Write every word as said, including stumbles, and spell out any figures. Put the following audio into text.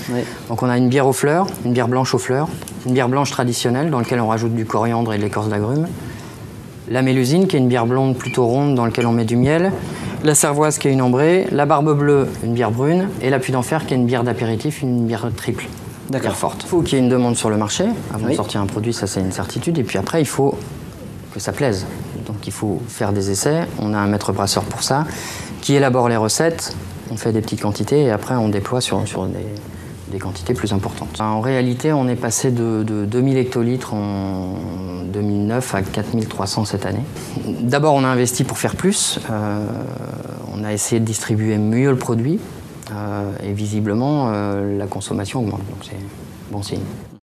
Oui. Donc on a une bière aux fleurs, une bière blanche aux fleurs, une bière blanche traditionnelle dans laquelle on rajoute du coriandre et de l'écorce d'agrumes, la mélusine qui est une bière blonde plutôt ronde dans laquelle on met du miel, la cervoise qui est une ambrée, la barbe bleue, une bière brune, et la puits d'enfer qui est une bière d'apéritif, une bière triple. Bière forte. Il faut qu'il y ait une demande sur le marché. Avant oui. de sortir un produit, ça c'est une certitude. Et puis après, il faut que ça plaise. Donc il faut faire des essais. On a un maître brasseur pour ça, qui élabore les recettes. On fait des petites quantités et après on déploie sur, sur des, des quantités plus importantes. En réalité, on est passé de, de deux mille hectolitres en deux mille neuf à quatre mille trois cents cette année. D'abord, on a investi pour faire plus. Euh, on a essayé de distribuer mieux le produit. Euh, et visiblement, euh, la consommation augmente, donc c'est bon signe.